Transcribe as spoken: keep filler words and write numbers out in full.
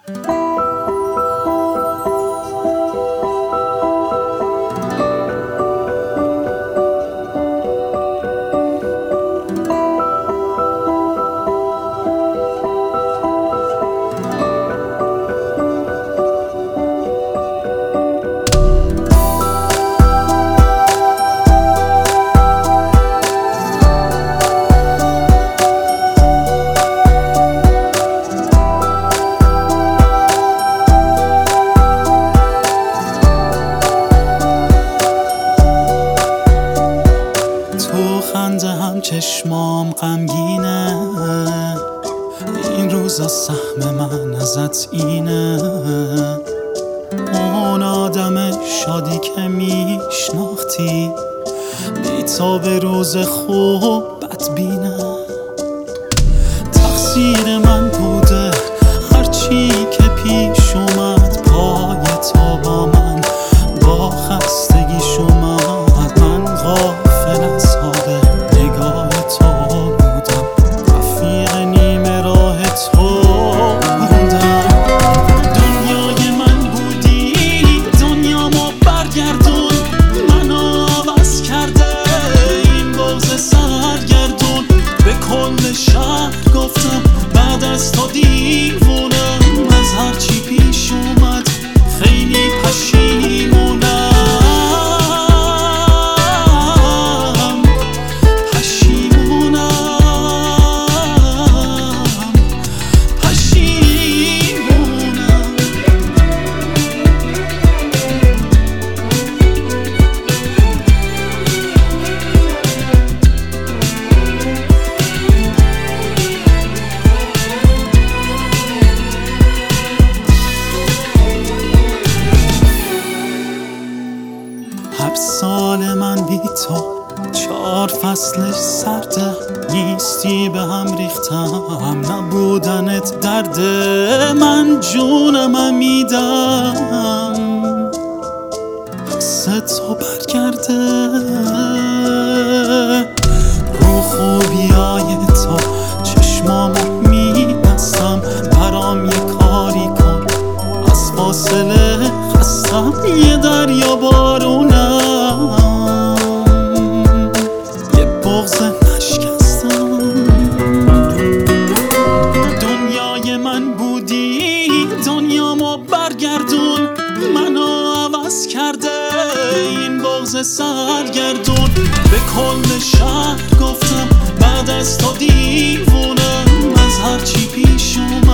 خنده هم چشمام غمگینه، این روزا سهم من ازت اینه. اون آدم شادی که میشناختی بی تو به روز خوب بدبینه. تقصیر من بوده هرچی که پیش اومد، پای تو با من با خستگیش اومد. من غافل از حال نگاه تو بودم، رفیق نیمه راه تو بودم. دنیای من بودی دنیامو برگردون، منو عوض کرده این بغض سرگردون. به کل شهر گفتم بعد از تو دیوونم، از هرچی پیش اومد خیلی پشیمونم. هر سال من بی تو چهار فصلش سرده، نیستی به هم ریختم نبودنت درده. من جونم میدم حس تو برگرده، رو خوبیای تو چشمامو میبستم. برام یه کاری کن از فاصله خستم، یه دریا بارونم، یه بغض نشکستم. دنیای من بودی دنیامو برگردون، منو عوض کرده این بغض سرگردون. به کل شهر گفتم بعد از تو دیوونم، از هرچی پیش اومد